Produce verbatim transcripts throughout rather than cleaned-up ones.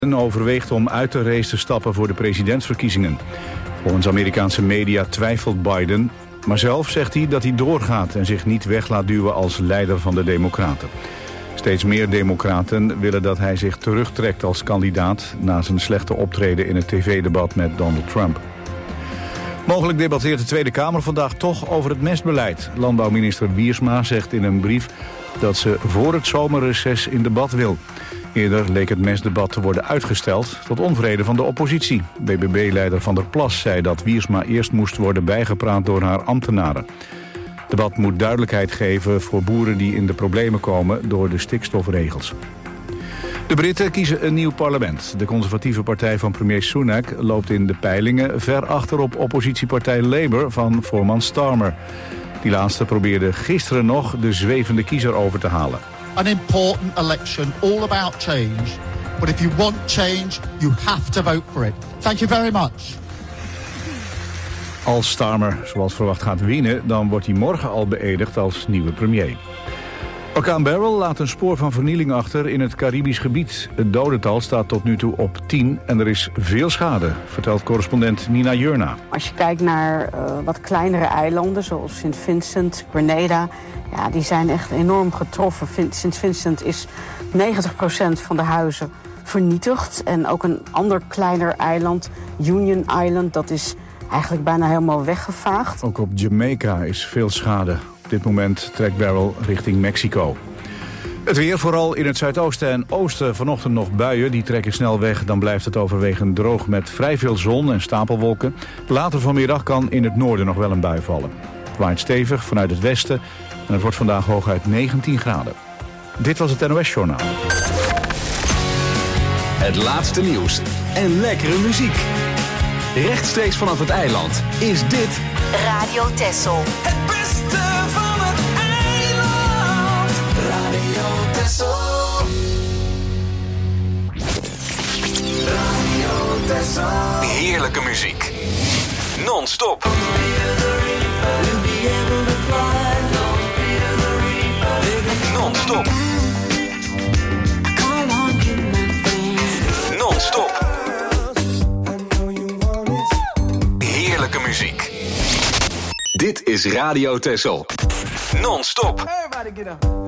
overweegt om uit de race te stappen voor de presidentsverkiezingen. Volgens Amerikaanse media twijfelt Biden, maar zelf zegt hij dat hij doorgaat en zich niet weg laat duwen als leider van de Democraten. Steeds meer Democraten willen dat hij zich terugtrekt als kandidaat na zijn slechte optreden in het tv-debat met Donald Trump. Mogelijk debatteert de Tweede Kamer vandaag toch over het mestbeleid. Landbouwminister Wiersma zegt in een brief dat ze voor het zomerreces in debat wil. Eerder leek het mestdebat te worden uitgesteld tot onvrede van de oppositie. B B B-leider Van der Plas zei dat Wiersma eerst moest worden bijgepraat door haar ambtenaren. Het debat moet duidelijkheid geven voor boeren die in de problemen komen door de stikstofregels. De Britten kiezen een nieuw parlement. De conservatieve partij van premier Sunak loopt in de peilingen ver achter op oppositiepartij Labour van voorman Starmer. Die laatste probeerde gisteren nog de zwevende kiezer over te halen. An important election, all about change. But if you want change, you have to vote for it. Thank you very much. Als Starmer, zoals verwacht, gaat winnen, dan wordt hij morgen al beëdigd als nieuwe premier. Orkaan Beryl laat een spoor van vernieling achter in het Caribisch gebied. Het dodental staat tot nu toe op tien en er is veel schade, vertelt correspondent Nina Jurna. Als je kijkt naar uh, wat kleinere eilanden, zoals Sint Vincent, Grenada, ja, die zijn echt enorm getroffen. Sint Vincent is negentig procent van de huizen vernietigd. En ook een ander kleiner eiland, Union Island, dat is eigenlijk bijna helemaal weggevaagd. Ook op Jamaica is veel schade. Op dit moment trekt Beryl richting Mexico. Het weer, vooral in het zuidoosten en oosten vanochtend nog buien. Die trekken snel weg, dan blijft het overwegend droog met vrij veel zon en stapelwolken. Later vanmiddag kan in het noorden nog wel een bui vallen. Het waait stevig vanuit het westen en het wordt vandaag hooguit negentien graden. Dit was het N O S-journaal. Het laatste nieuws en lekkere muziek. Rechtstreeks vanaf het eiland is dit Radio Texel. Het beste van het eiland. Radio Texel. Radio Texel. heerlijke muziek. Non-stop. Non-stop. Non-stop. Heerlijke muziek. Dit is Radio Texel. Non-stop. Everybody get up.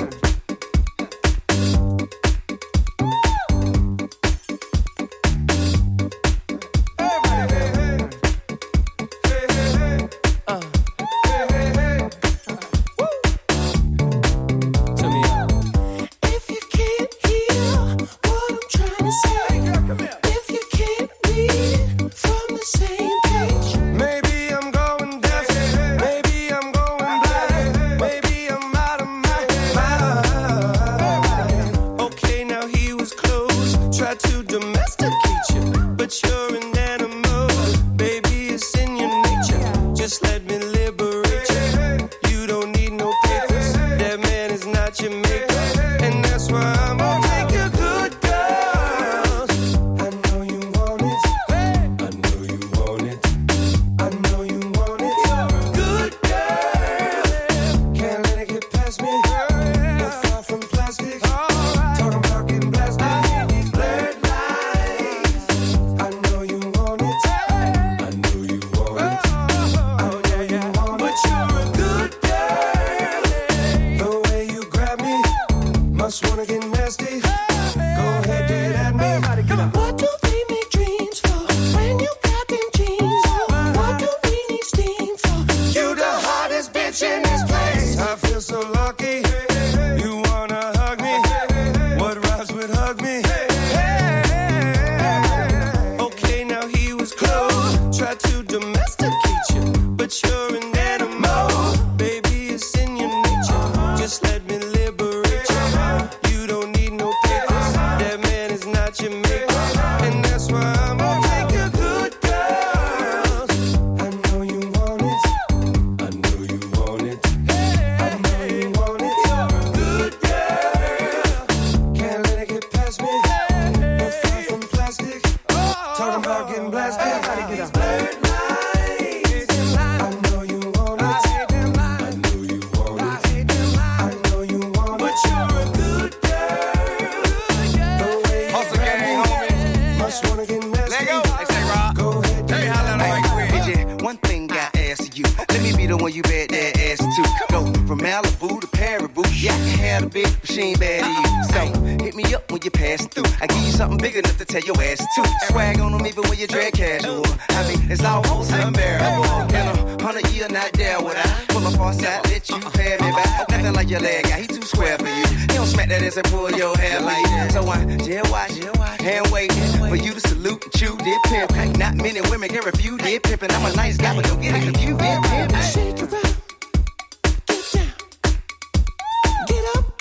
you bet that ass too. Go from Malibu to Paribu. Yeah, I can have a big machine bad to you. So hit me up when you pass through. I give you something big enough to tell your ass to. Swag on them even when you dress casual. I mean, it's almost unbearable. In a hundred year, not there would I pull up on side, let you pay me back. Nothing like your leg guy, he too square for you. He don't smack that ass and pull your hair like that. So I jail watch, hand wait for you to salute and chew dip pimp. Not many women can refuse dip pimpin'. I'm a nice guy, but don't get it confused. Dip pimp. Shake it up, get down, get up.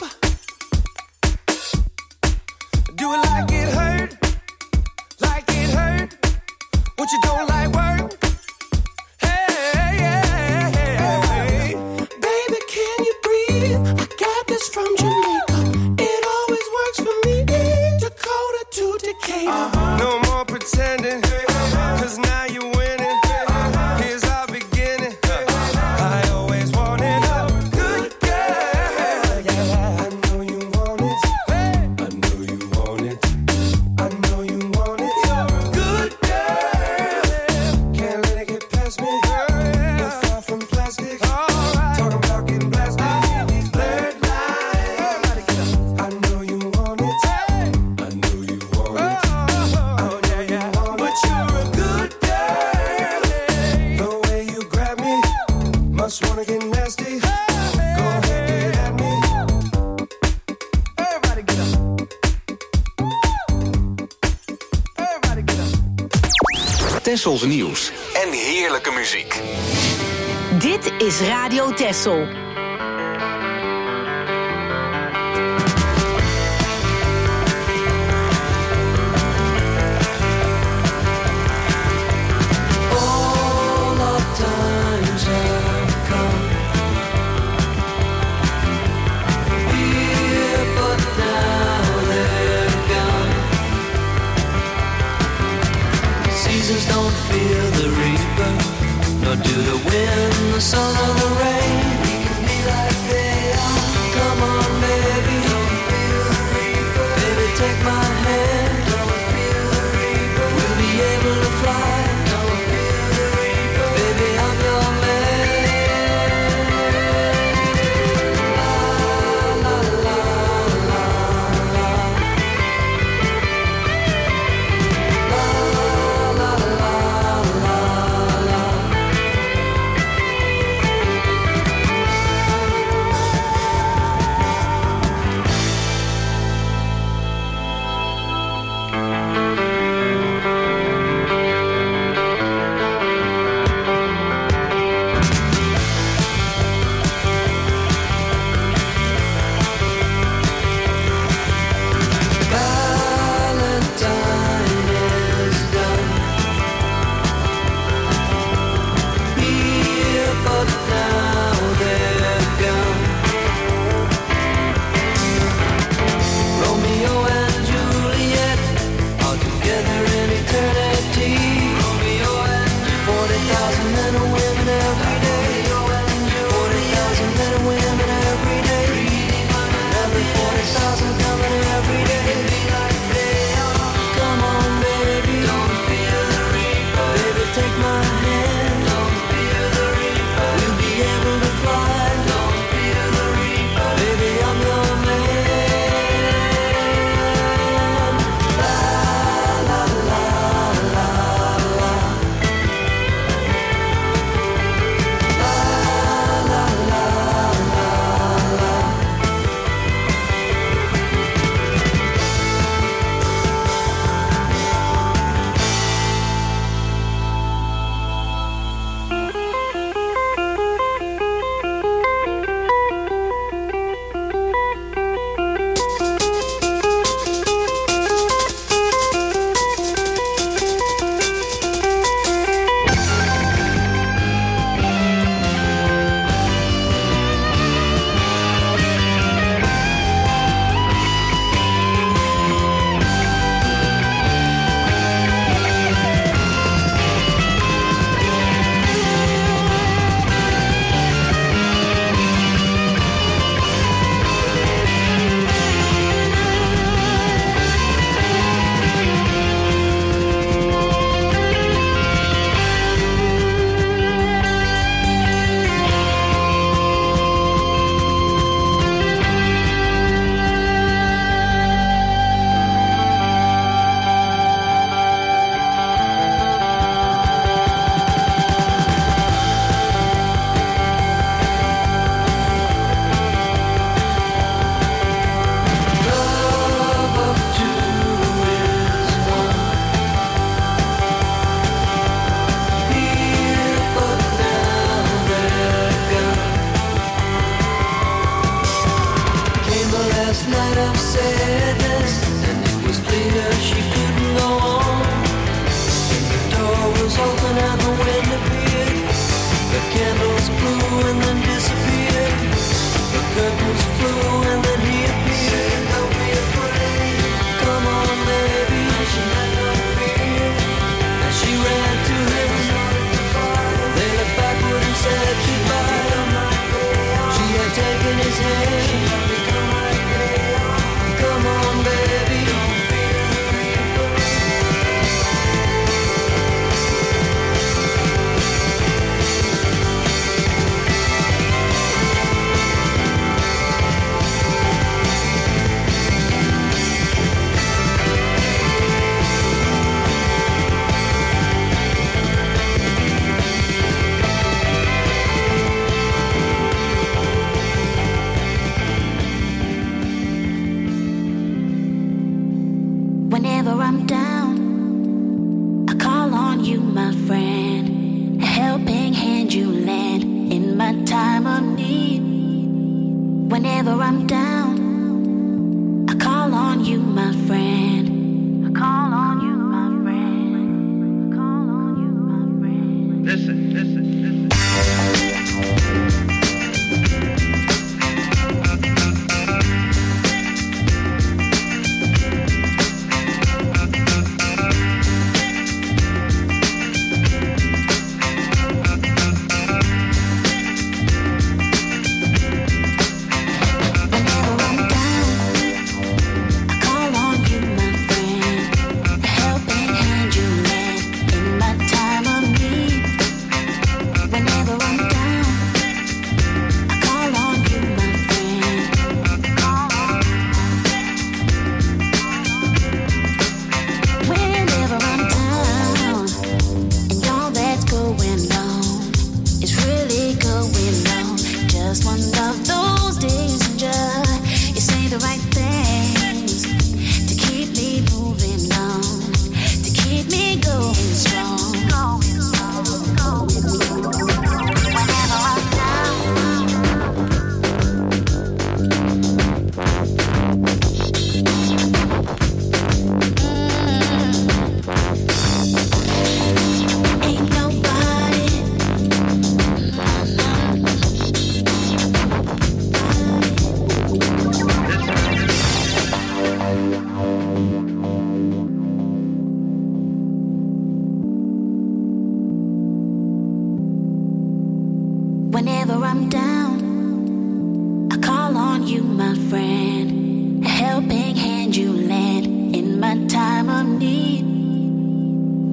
Do it like it hurt, like it hurt. What you don't like work? Hey, hey, hey, hey. Baby, can you breathe? I got this from Jamaica. It always works for me. Dakota to Decatur. Uh-huh. No more pretending, cause now you're winning. Here's our beginning. I always wanted a good girl. Yeah, I know you want it. I know you want it. I know you want it. Good girl. Can't let it get past me. We're far from plastic. Talking about getting blasted. Blurred lines. I know you want it. I know you want it. Oh, yeah, yeah. But you're a good girl. The way you grab me, must wanna get nasty. Go ahead, get at me. Everybody get up. Everybody get up. Tessels nieuws en heerlijke muziek. Dit is Radio Tessel. All our times have come. Here, but now they're gone. Seasons don't feel the reaper, nor do the wind, the sun, or the rain. We can be like they are. Come on, baby. Don't feel the reaper. Baby, take my hand. Don't feel the reaper. We'll be able to fly. Don't feel the reaper. Baby, I'm your man. La la la la la. La la la la la.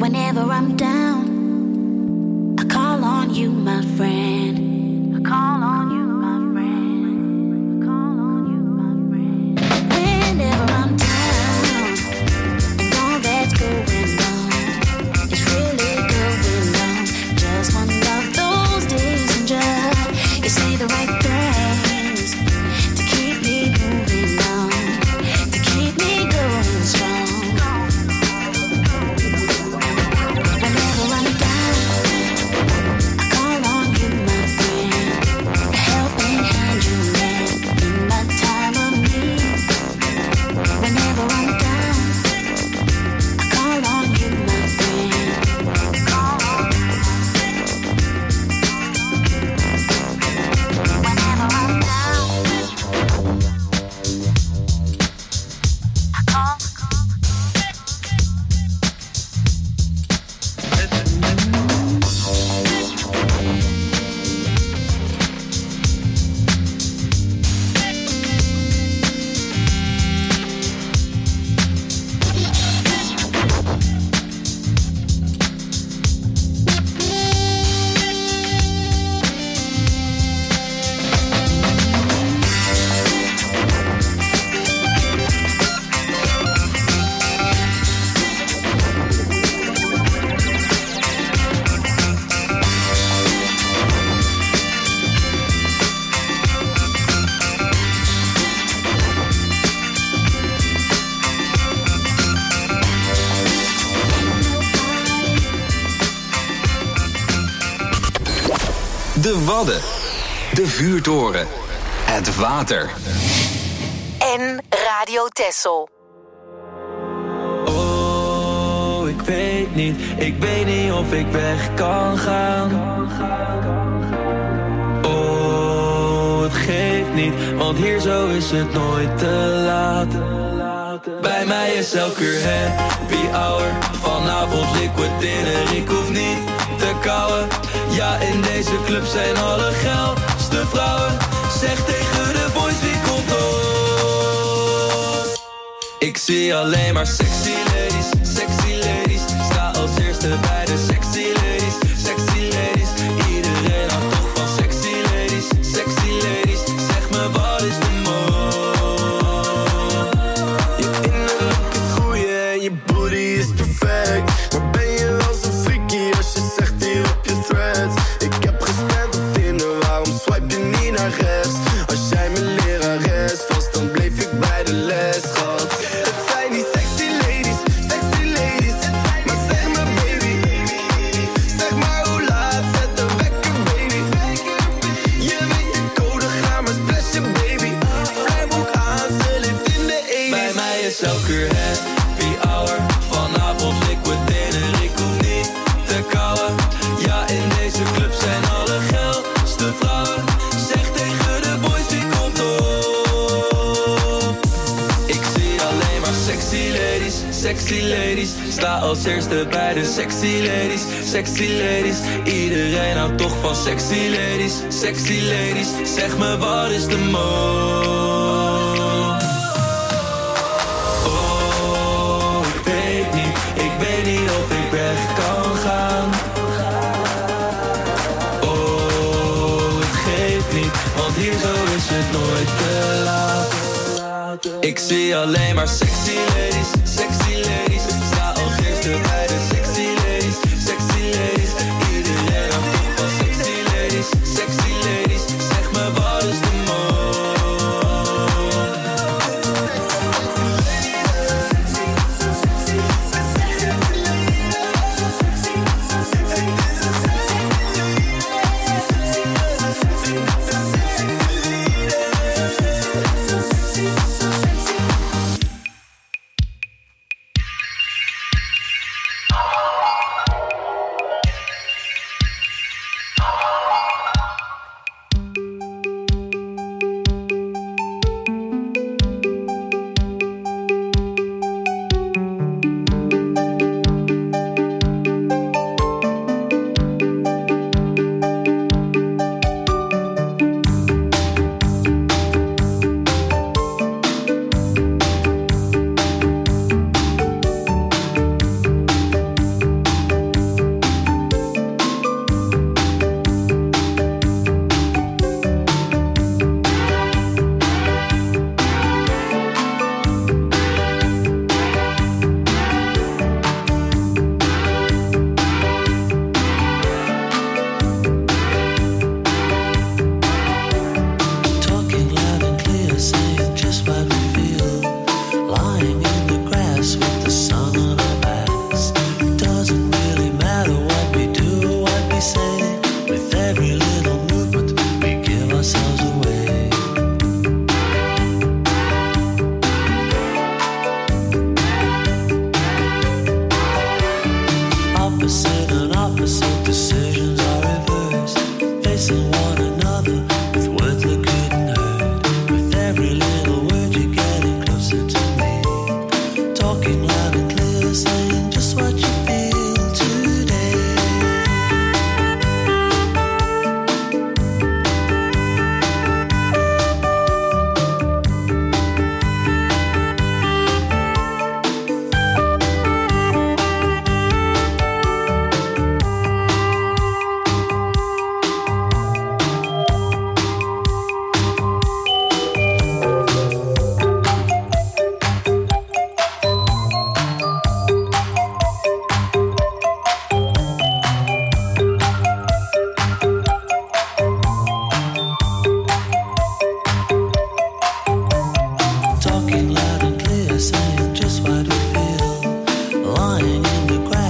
Whenever I'm down, I call on you, my friend. I call on you, my friend. I call on you, my friend. Whenever I'm down, and all that's going on is really going on. Just one of those days, and just you say the right things to keep me moving on, to keep me going strong. De Wadden, de vuurtoren, het water. En Radio Texel. Oh, ik weet niet, ik weet niet of ik weg kan gaan. Oh, het geeft niet, want hier zo is het nooit te laat. Bij mij is elke uur happy hour. Vanavond liquid dinner, ik hoef niet te kauwen. Ja, in deze club zijn alle geilste vrouwen. Zeg tegen de boys, wie komt op? Ik zie alleen maar sexy ladies, sexy ladies. Sta als eerste bij de sexy ladies, sexy ladies. Iedereen houdt toch van sexy ladies, sexy ladies. Zeg me, wat is de mode? Je innerlijk is goeie en je booty is perfect. Maar ben je wel zo freaky als je zegt hier op je threads? Ik heb gestemd op Tinder, waarom swipe je niet naar rechts? Als jij mijn lerares was, dan bleef ik bij de les, schat. Het zijn die sexy ladies, sexy ladies. Maar zeg me baby, zeg maar hoe laat, zet de wekker baby. Je weet de code, ga maar splashen baby. Vrijbroek aan, ze leeft in de eighties. Bij mij is elke uur happy hour. Vanavond liquid dinner, ik hoef niet te kauwen. Ja, in deze club zijn alle geilste vrouwen. Zeg tegen de boys, wie komt op? Ik zie alleen maar sexy ladies, sexy ladies. Sta als eerste bij de sexy ladies, sexy ladies. Iedereen houdt toch van sexy ladies, sexy ladies. Zeg me, wat is de mode? Oh, ik weet niet, ik weet niet of ik weg kan gaan. Oh, het geeft niet, want hier zo is het nooit te laat. Ik zie alleen maar sexy ladies, sexy ladies. Sta als eerste bij de sexy ladies, sexy ladies. Iedereen houdt toch van sexy ladies, sexy ladies. Zeg me, wat is de mode?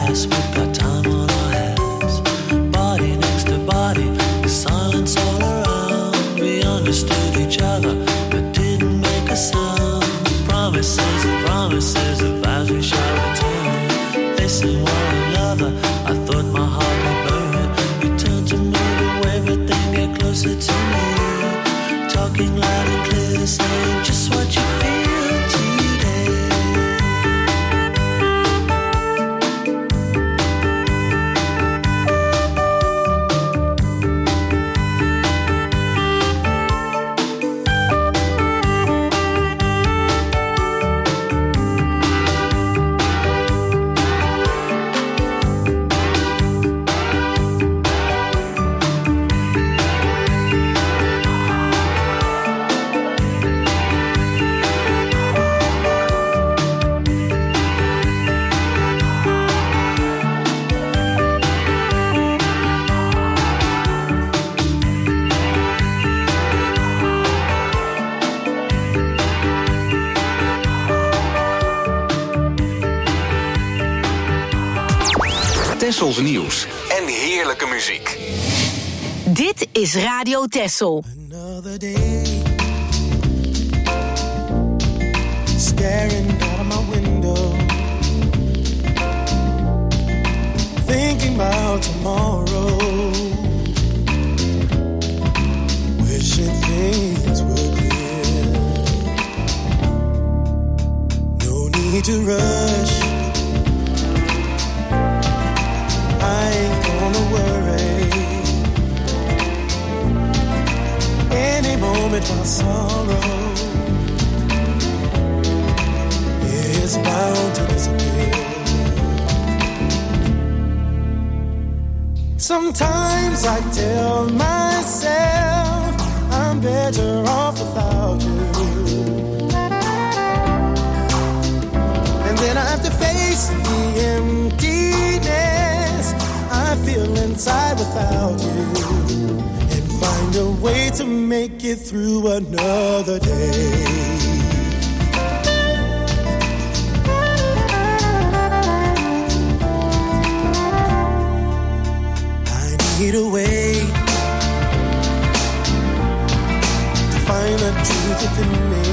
fast, we've got time on our hands. Body next to body, with silence all around. We understood each other, but didn't make a sound. Promises and promises of vows we shall return. Facing one another, I thought my heart would burn. You turned to move away, but then get closer to me. Talking loud and clear, saying just what you feel today. Tessels nieuws en heerlijke muziek. Dit is Radio Tessel. Another day, staring out of my window, thinking about tomorrow, wishing things were clear. No need to rush, I ain't gonna worry. Any moment my sorrow is bound to disappear. Sometimes I tell myself I'm better off without you, and then I have to face the emptiness I feel inside without you, and find a way to make it through another day. I need a way to find the truth within me,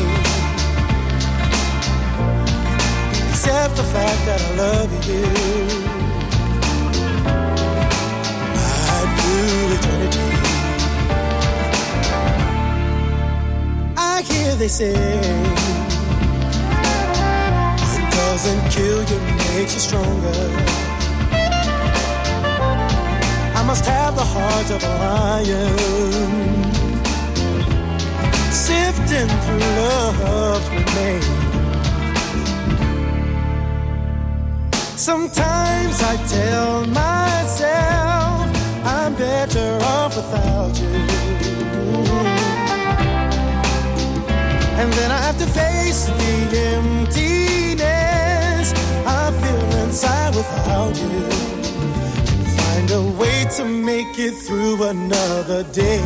accept the fact that I love you. Eternity. I hear they say what doesn't kill you makes you stronger. I must have the heart of a lion, sifting through love's remains. Sometimes I tell myself I'm better off without you, and then I have to face the emptiness I feel inside without you, and find a way to make it through another day.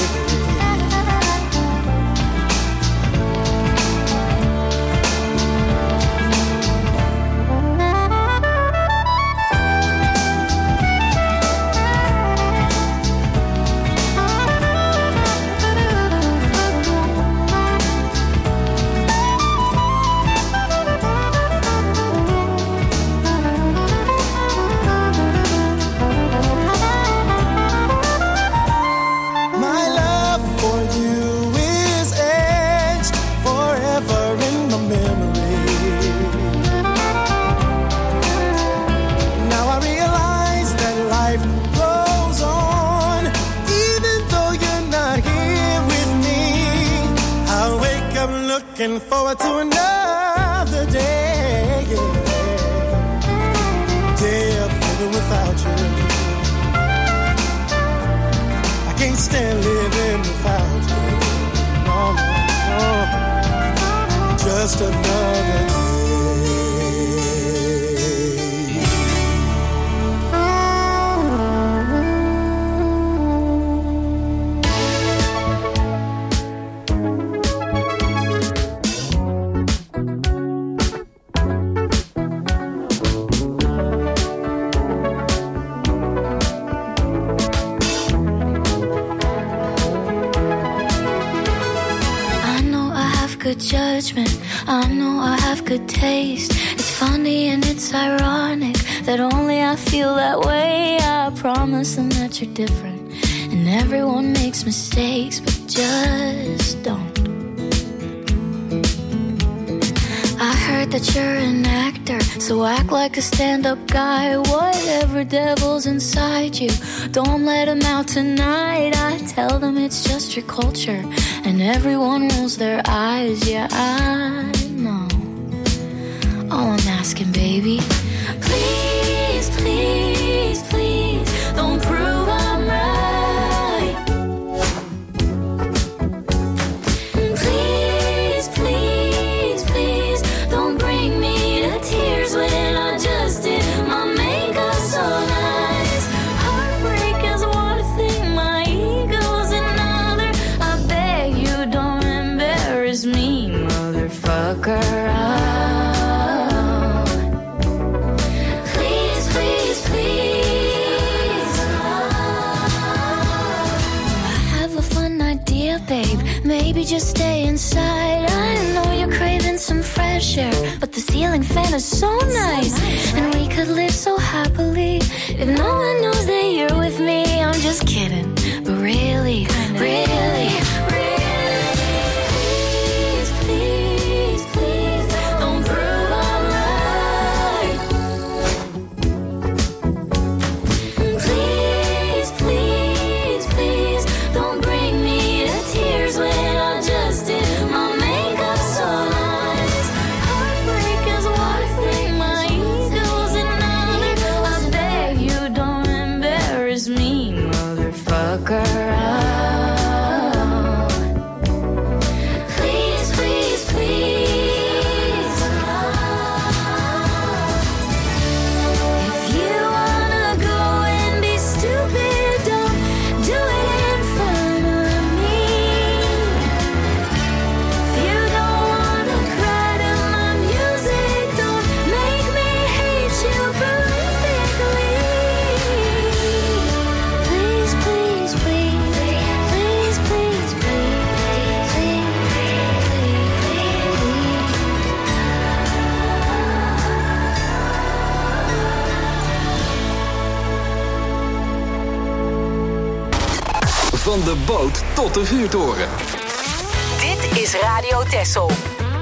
Looking forward to another day, yeah. Day of living without you. I can't stand living without you. No, no, no. Just another day. judgment. I know I have good taste. It's funny and it's ironic that only I feel that way. I promise them that you're different, and everyone makes mistakes, but just don't. I heard that you're an actor, so act like a stand-up guy. Whatever devil's inside you, don't let him out tonight. I tell them it's just your culture, and everyone rolls their eyes. Yeah, I know. All I'm asking, baby, please, please, please, don't prove I'm right. Please, please, please, don't bring me to tears when I just did my makeup so nice. Heartbreak is one thing, my ego's another. I beg you don't embarrass me, motherfucker. Please, please, please. I have a fun idea, babe. Maybe just stay inside. I know you're craving some fresh air, but the ceiling fan is so nice, and we could live so happily if no one knows that you're with me. I'm just kidding, but really, really, really, please, please, please, don't prove I'm right. Please, please, please, don't bring me to tears when I just did my makeup so nice. Heartbreak is one thing, my ego's another. I beg you don't embarrass me, motherfucker. Please, please, please. If you wanna go and be stupid, don't do it in front of me. If you don't wanna cry to my music, don't make me hate you prolifically. Please, please, please, please, please, please, please, please, Van de boot tot de vuurtoren. Dit is Radio Texel.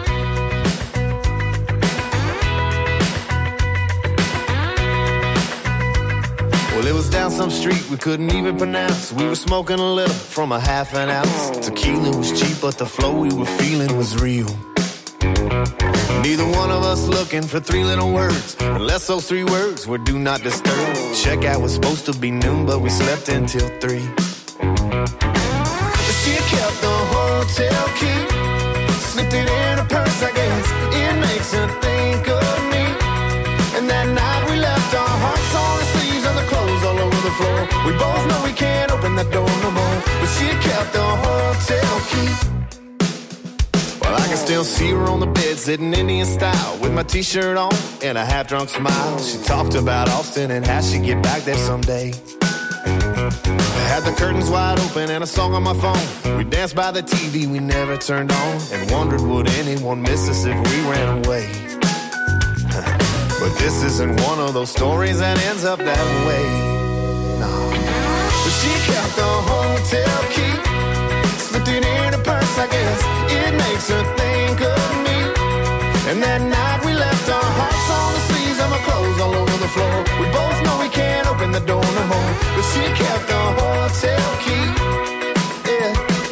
Well, it was down some street we couldn't even pronounce. We were smoking a little from a half an ounce. Tequila was cheap, but the flow we were feeling was real. Neither one of us looking for three little words, unless those three words were do not disturb. Checkout was supposed to be noon, but we slept until three. She kept the hotel key, slipped it in her purse, I guess. It makes her think of me. And that night we left our hearts on the sleeves and the clothes all over the floor. We both know we can't open that door no more, but she kept the hotel key. Well, I can still see her on the bed, sitting Indian style, with my t-shirt on and a half-drunk smile. She talked about Austin and how she'd get back there someday. I had the curtains wide open and a song on my phone. We danced by the T V we never turned on, and wondered would anyone miss us if we ran away. But this isn't one of those stories that ends up that way. No. But she kept the hotel key, slipped it in her purse, I guess. It makes her think of me. And that night we left our hearts on the sleeves and my clothes all over the floor. We both know we can't open the door no more, but she kept the hotel key. Yeah.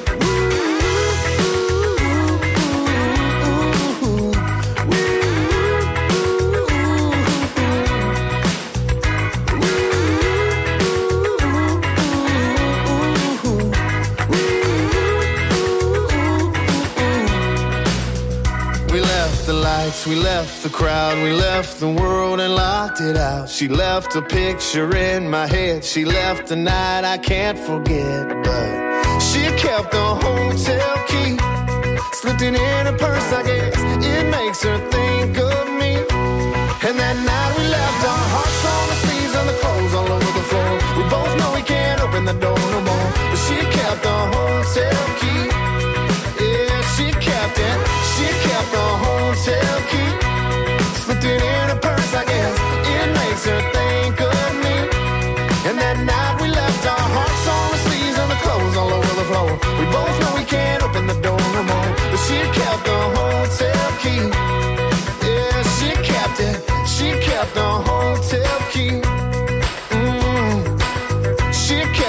The lights, we left the crowd, we left the world and locked it out. She left a picture in my head, she left a night I can't forget. But she kept the hotel key, slipped it in her purse, I guess. It makes her think of me. And that night we left our hearts on the sleeves and the clothes all over the floor. We both know we can't open the door no more, but she kept the hotel key. Yeah, she kept it. She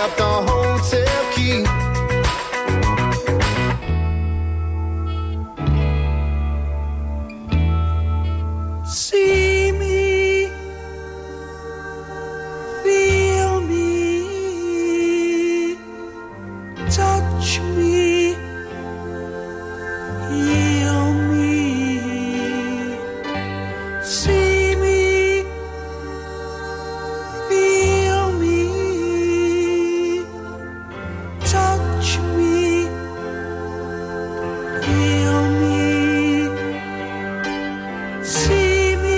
left our hotel key. See me, feel me, touch me, heal me. See me, feel me, touch me, heal me. See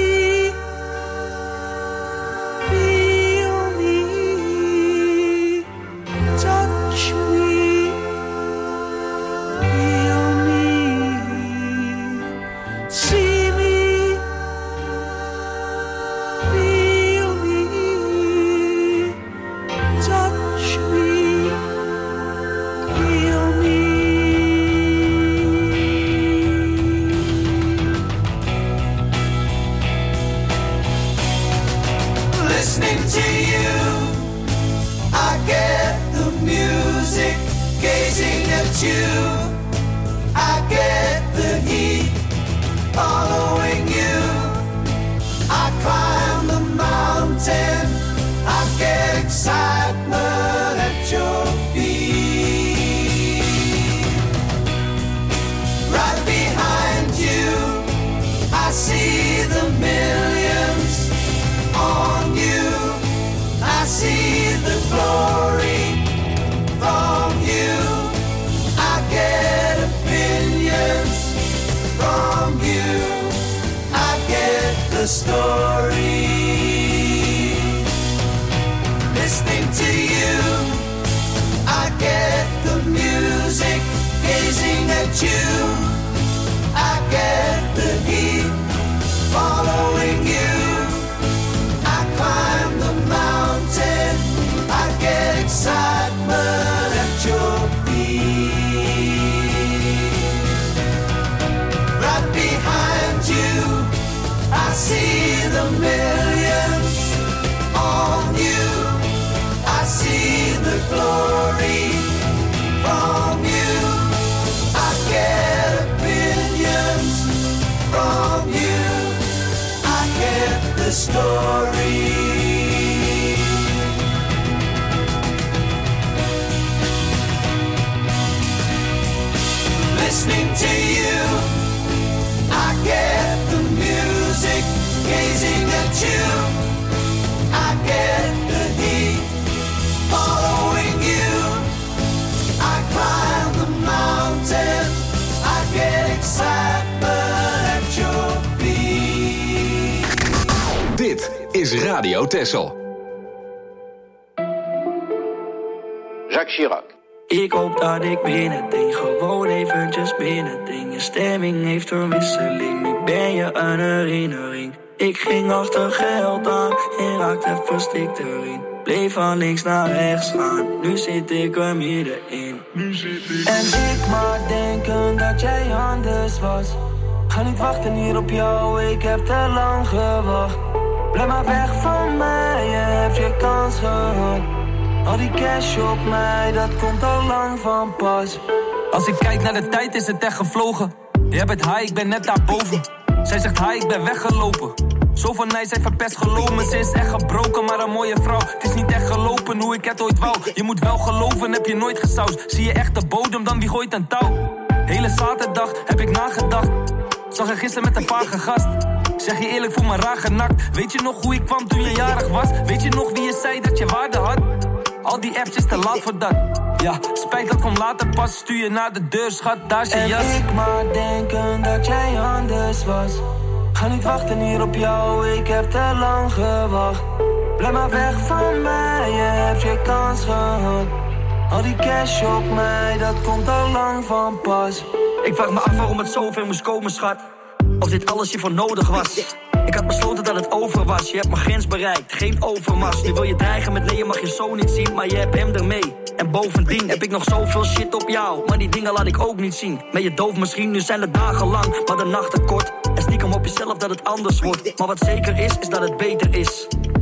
Is Radio Texel. Jacques Chirac. Ik hoop dat ik binnending, gewoon eventjes binnending. Je stemming heeft een wisseling, nu ben je een herinnering. Ik ging achter geld aan en raakte verstikt erin. Bleef van links naar rechts gaan, nu zit ik er middenin. Nu zit ik. En ik maar denken dat jij anders was. Ga niet wachten hier op jou, ik heb te lang gewacht. Blijf maar weg van mij, je hebt je kans gehad. Al die cash op mij, dat komt al lang van pas. Als ik kijk naar de tijd is het echt gevlogen. Jij bent high, ik ben net daarboven. Zij zegt hi, ik ben weggelopen. Zo van mij, zij verpest geloven. Ze is echt gebroken, maar een mooie vrouw. Het is niet echt gelopen hoe ik het ooit wou. Je moet wel geloven, heb je nooit gesausd. Zie je echt de bodem, dan wie gooit een touw. Hele zaterdag heb ik nagedacht. Zag je gisteren met een vage gast. Zeg je eerlijk, voel me raar genakt. Weet je nog hoe ik kwam toen je jarig was? Weet je nog wie je zei dat je waarde had? Al die apps is te laat voor dat. Ja, spijt dat komt later pas. Stuur je naar de deur, schat, daar is je en jas. En ik maar denken dat jij anders was. Ga niet wachten hier op jou, ik heb te lang gewacht. Blijf maar weg van mij, je hebt je kans gehad. Al die cash op mij, dat komt al lang van pas. Ik vraag me af waarom het zoveel moest komen, schat. Als dit alles hiervoor nodig was. Ik had besloten dat het over was. Je hebt mijn grens bereikt, geen overmars. Nu wil je dreigen met nee, je mag je zo niet zien. Maar je hebt hem ermee. En bovendien heb ik nog zoveel shit op jou. Maar die dingen laat ik ook niet zien. Ben je doof misschien, nu zijn de dagen lang, maar de nachten kort. En stiekem op jezelf dat het anders wordt. Maar wat zeker is, is dat het beter is.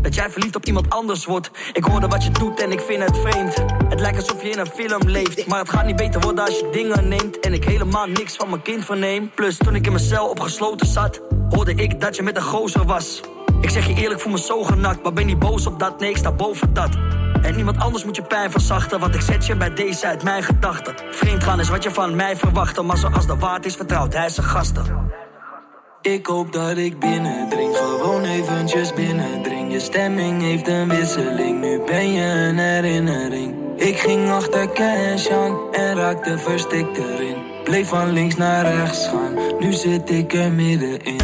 dat jij verliefd op iemand anders wordt. Ik hoorde wat je doet en ik vind het vreemd. Het lijkt alsof je in een film leeft, maar het gaat niet beter worden als je dingen neemt. En ik helemaal niks van mijn kind verneem. Plus toen ik in mijn cel opgesloten zat, hoorde ik dat je met een gozer was. Ik zeg je eerlijk, voel me zo genakt, maar ben niet boos op dat, nee ik sta boven dat. En niemand anders moet je pijn verzachten, want ik zet je bij deze uit mijn gedachten. Vreemd gaan is wat je van mij verwachtte, maar zoals de waard is vertrouwt hij zijn gasten. Ik hoop dat ik binnendring, gewoon eventjes binnendring. Je stemming heeft een wisseling, nu ben je een herinnering. Ik ging achter cash aan en raakte verstikt erin. Bleef van links naar rechts gaan, nu zit ik er middenin.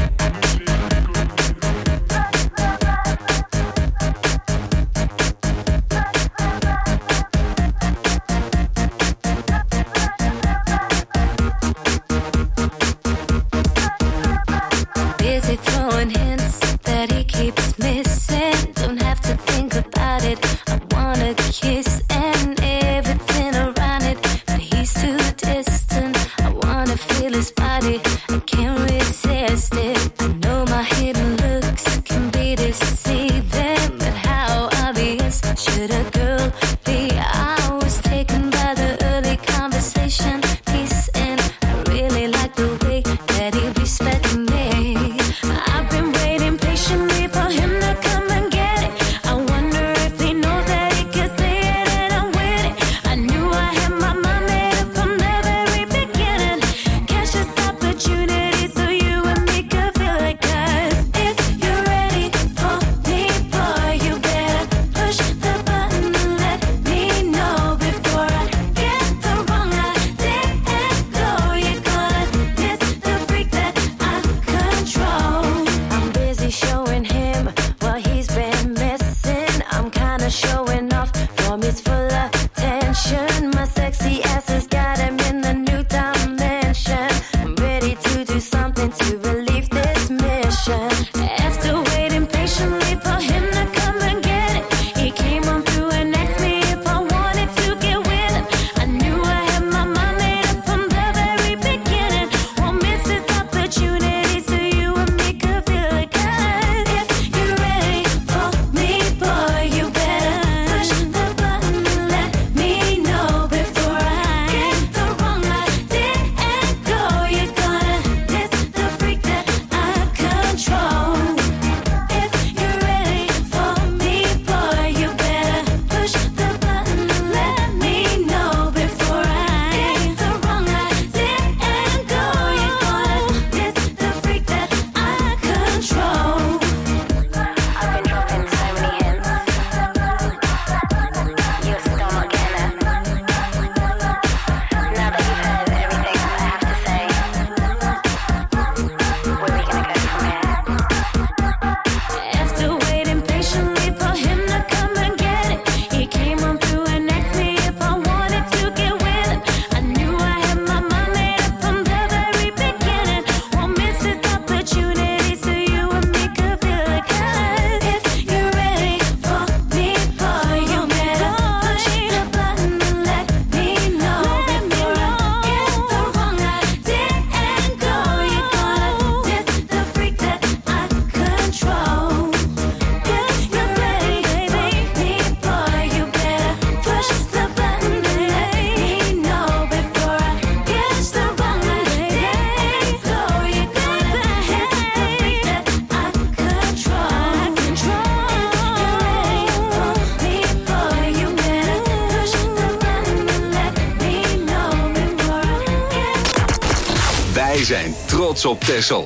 Wij zijn trots op Texel.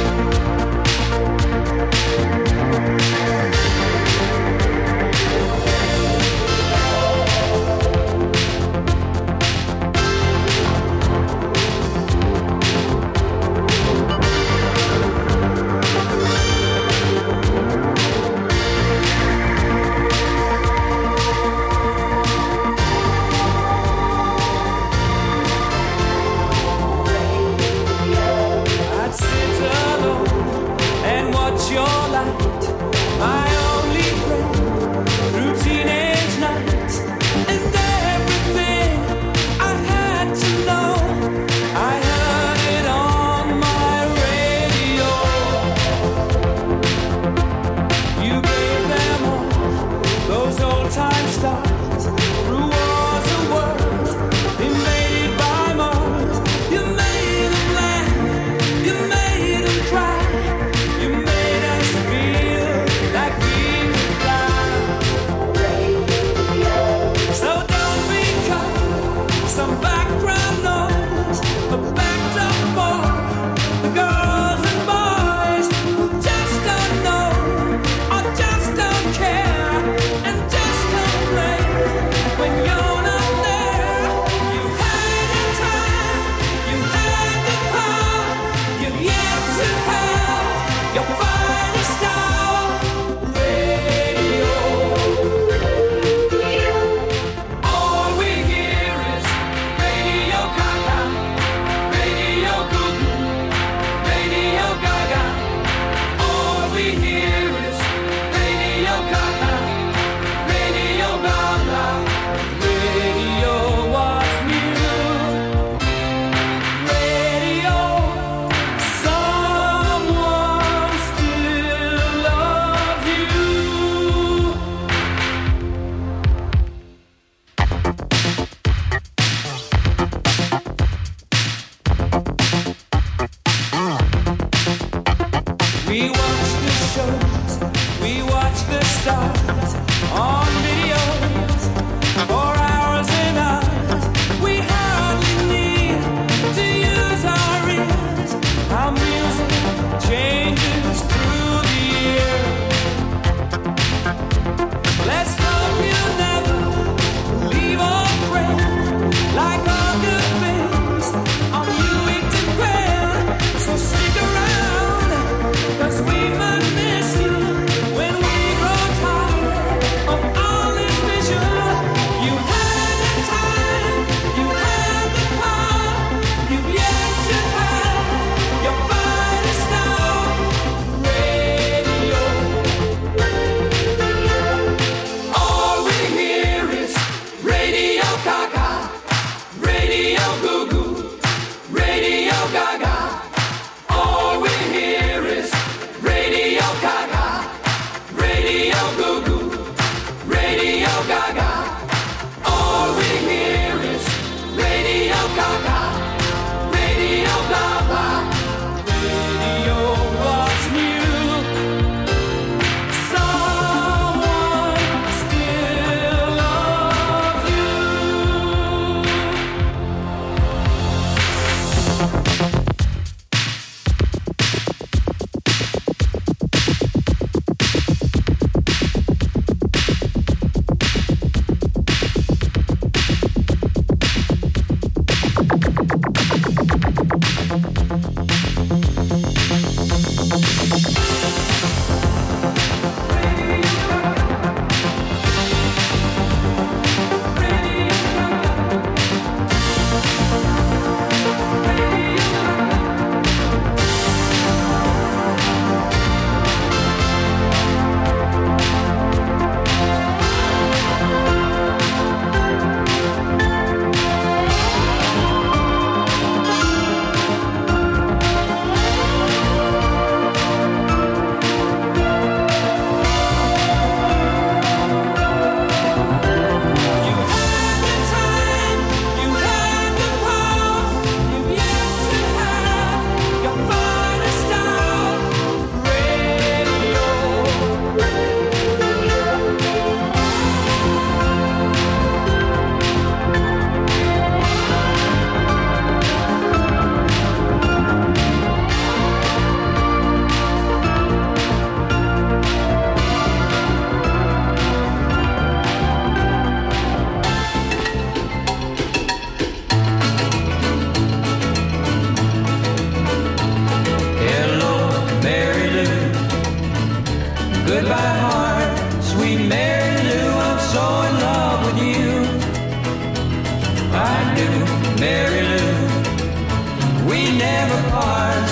We'll be right back.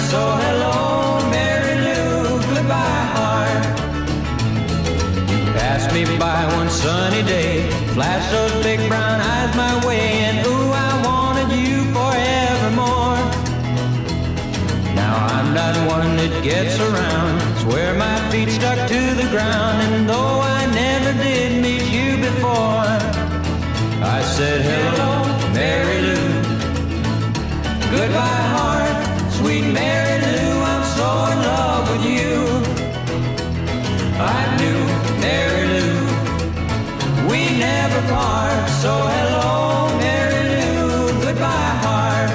So hello, Mary Lou, goodbye, heart. You passed me by one sunny day, flashed those big brown eyes my way, and ooh, I wanted you forevermore. Now I'm not one that gets around, swear my feet stuck to the ground, and though I never did meet you before, I said hello, Mary Lou, goodbye, heart, sweet Mary Lou, I'm so in love with you. I knew, Mary Lou, we never part, so hello, Mary Lou, goodbye, heart.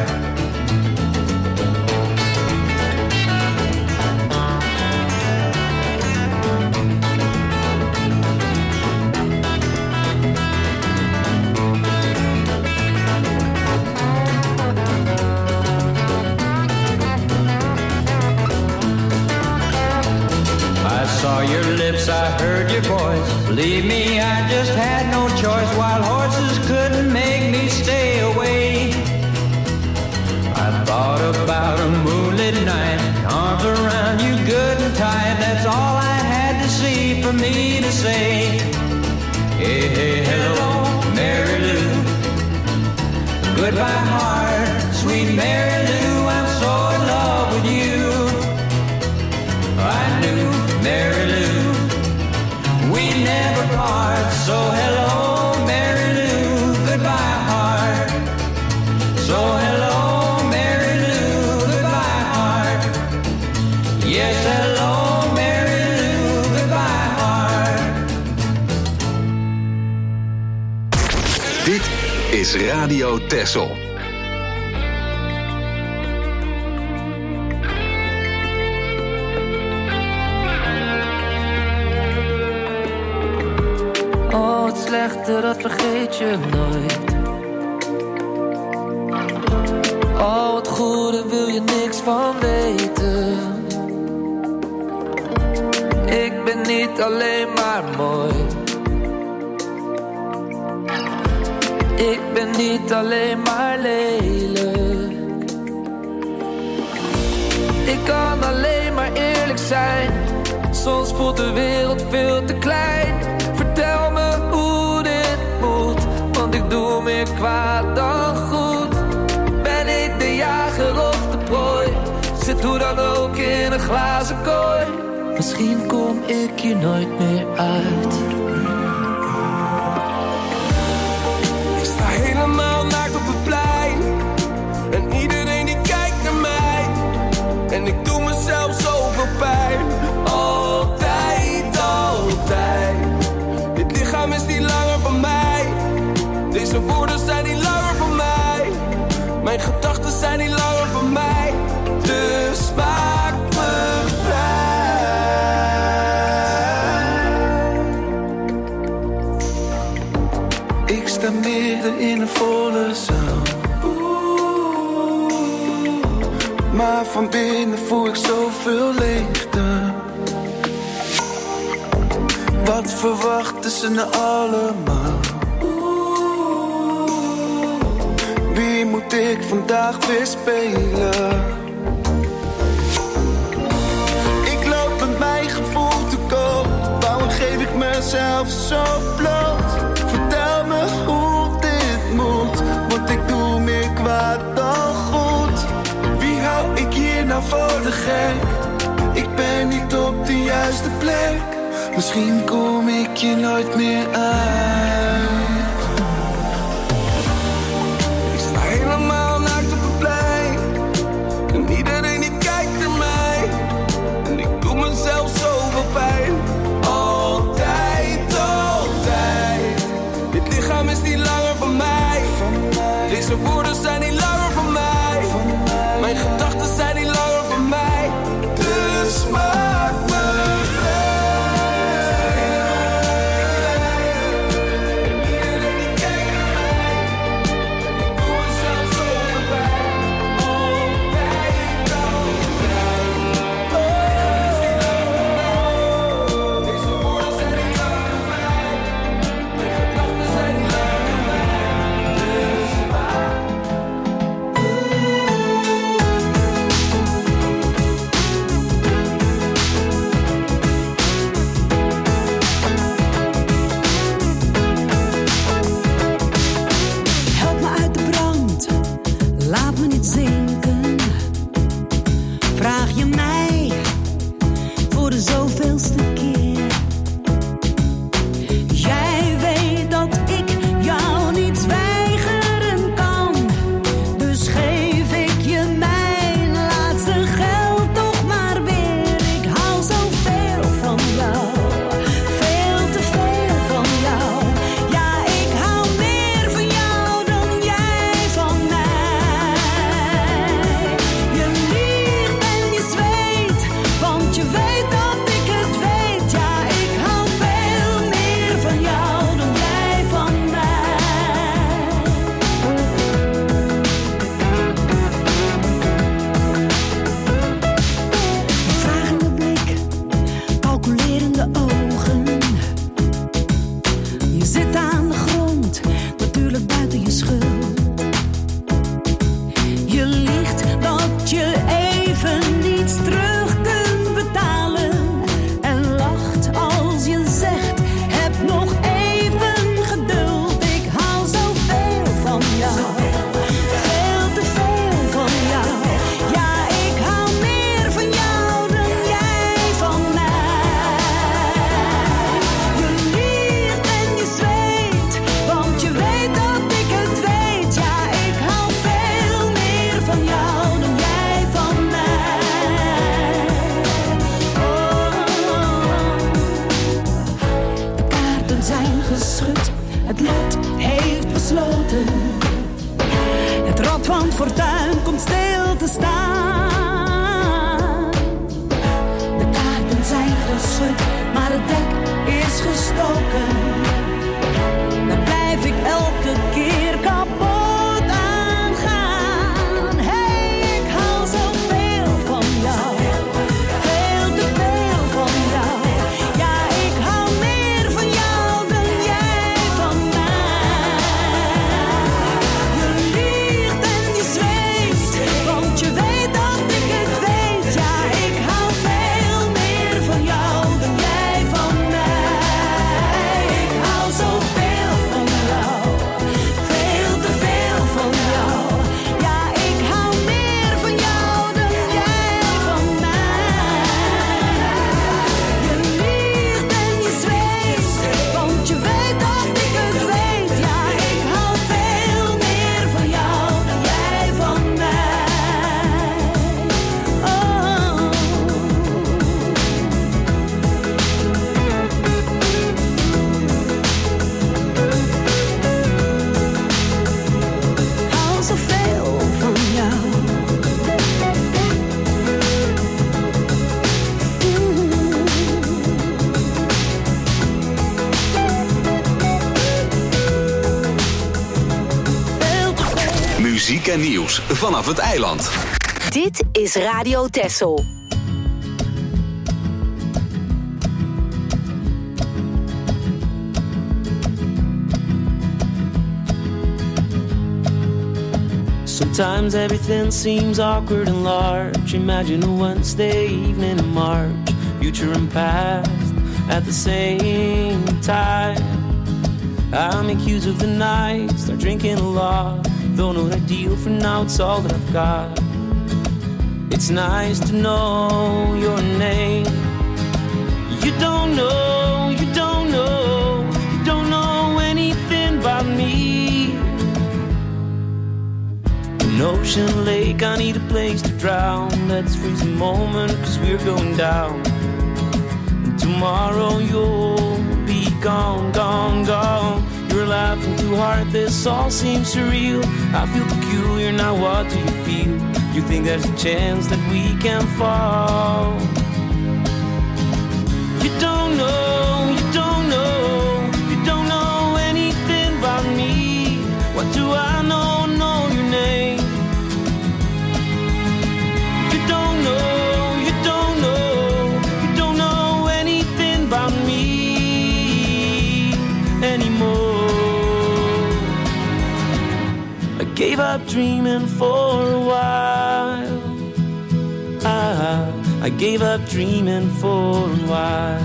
I saw your lips, I heard your voice. Believe me, I just had no choice. Wild horses couldn't make me stay away. I thought about a moonlit night, arms around you good and tight. That's all I had to see for me to say. Hey, hey, hello, Mary Lou, goodbye, heart, sweet Mary Lou, I'm so in love with you. I knew, Mary Lou, we never part, so hello, Mary Lou, goodbye, heart. So hello, Mary Lou, goodbye, heart. Yes, hello, Mary Lou, goodbye, heart. Dit is Radio Texel. Oh, het slechte, dat vergeet je nooit. Oh, het goede wil je niks van weten. Ik ben niet alleen maar mooi. Ik ben niet alleen maar lelijk. Ik kan alleen maar eerlijk zijn. Soms voelt de wereld veel te klein. Vertel me hoe dit moet, want ik doe meer kwaad dan goed. Ben ik de jager of de prooi? Zit hoe dan ook in een glazen kooi. Misschien kom ik hier nooit meer uit. Ik sta helemaal naakt op het plein en iedereen die kijkt naar mij. En ik doe mezelf zoveel pijn. Altijd, altijd. Dit lichaam is niet langer van mij. Deze woorden zijn niet langer van mij. Mijn gedachten zijn niet langer van mij. Dus maak me vrij. Ik sta midden in een volle zaal. Maar van binnen voel ik zoveel leegte. Wat verwachten ze nou allemaal? Wie moet ik vandaag weer spelen? Ik loop met mijn gevoel te koop. Waarom geef ik mezelf zo bloot? Vertel me hoe dit moet, want ik doe meer kwaad dan goed. Wie hou ik hier nou voor de gek? Ik ben niet op de juiste plek. Misschien kom ik je nooit meer uit. Ik sta helemaal naakt op het plein en iedereen die kijkt naar mij. En ik doe mezelf zoveel pijn. Altijd, altijd. Dit lichaam is niet langer van mij. Deze woorden zijn niet langer van mij. Mijn gedachten zijn niet langer van mij. Dus maak me vrij. te staan. De kaarten zijn geschud, maar het dek is gestoken. Dan blijf ik elke keer kapot aan gaan. Hey, ik hou zoveel van jou, veel te veel van jou. Ja, ik hou meer van jou dan jij van mij. Je liegt en je zweeft, want je weet dat ik het weet. Ja, ik hou veel meer van jou dan jij van mij. Ik hou zoveel van jou, veel te veel van jou. Ja, ik hou meer van jou dan jij van mij. Je liegt en je zweeft, want je weet dat ik het weet. Ja, ik hou veel meer van jou dan jij van mij. Oh. Ik hou zoveel van jou. Muziek en nieuws vanaf het eiland. Dit is Radio Texel. Sometimes everything seems awkward and large. Imagine a Wednesday evening in March, future and past at the same time. I make use of the night, start drinking a lot. Don't know what I deal for now, it's all that I've got. It's nice to know your name. You don't know, you don't know, you don't know anything about me. An ocean lake, I need a place to drown. Let's freeze a moment, cause we're going down. And tomorrow you'll be gone, gone, gone. You're laughing too hard, this all seems surreal. I feel peculiar, now what do you feel? You think there's a chance that we can fall? You don't know, you don't know, you don't know anything about me. What do I know, know your name? You don't know, you don't know, you don't know anything about me anymore. I gave up dreaming for a while. I, I gave up dreaming for a while.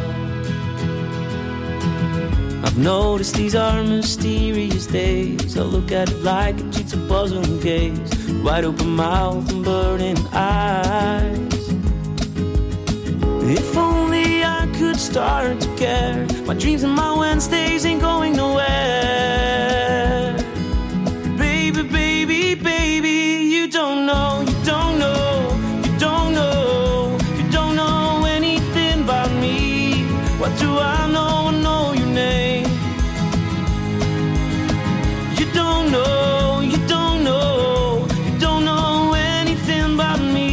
I've noticed these are mysterious days. I look at it like a jigsaw puzzle and gaze. Wide open mouth and burning eyes. If only I could start to care. My dreams and my Wednesdays ain't going nowhere. Baby, baby, baby, you don't know, you don't know, you don't know, you don't know anything about me. What do I know, know your name? You don't know, you don't know, you don't know anything about me.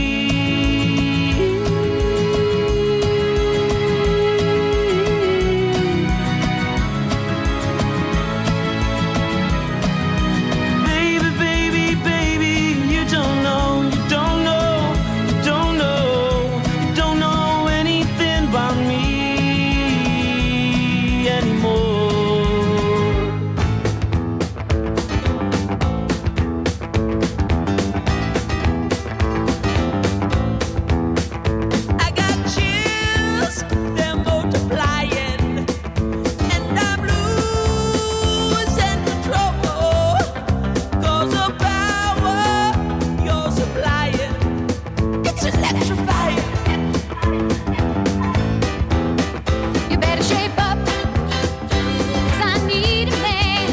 Baby, baby, baby, you don't know, you don't know, you don't know, you don't know anything about me anymore. I got chills, they're multiplying, and I'm losing control. 'Cause the power you're supplying, it's electrifying. You better shape up, 'cause I need a man,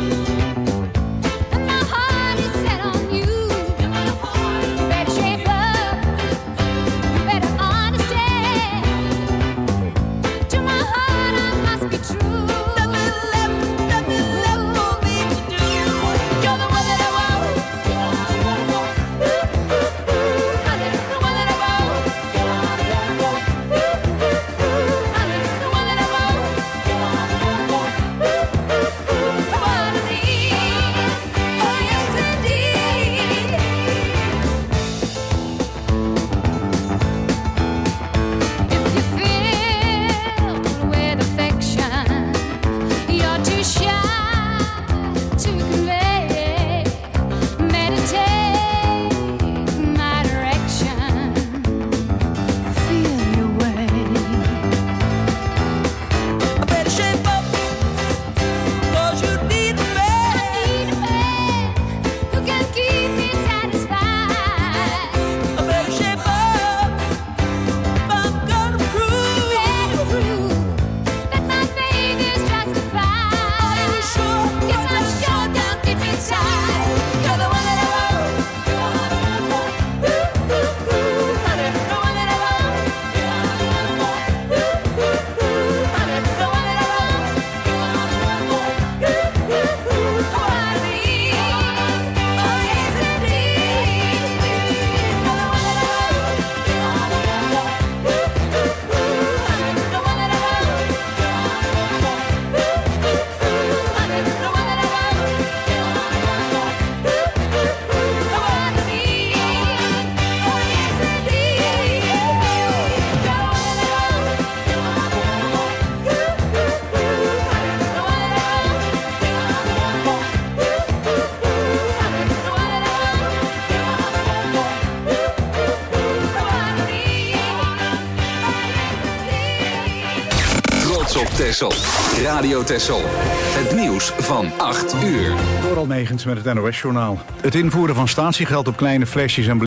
and my heart is set on you. You better shape up, you better understand. To my heart I must be true. Nothing left, nothing left for me to do. You're the one that I want. Texel. Radio Texel. Het nieuws van acht uur. Door Almegens met het N O S-journaal. Het invoeren van statiegeld op kleine flesjes en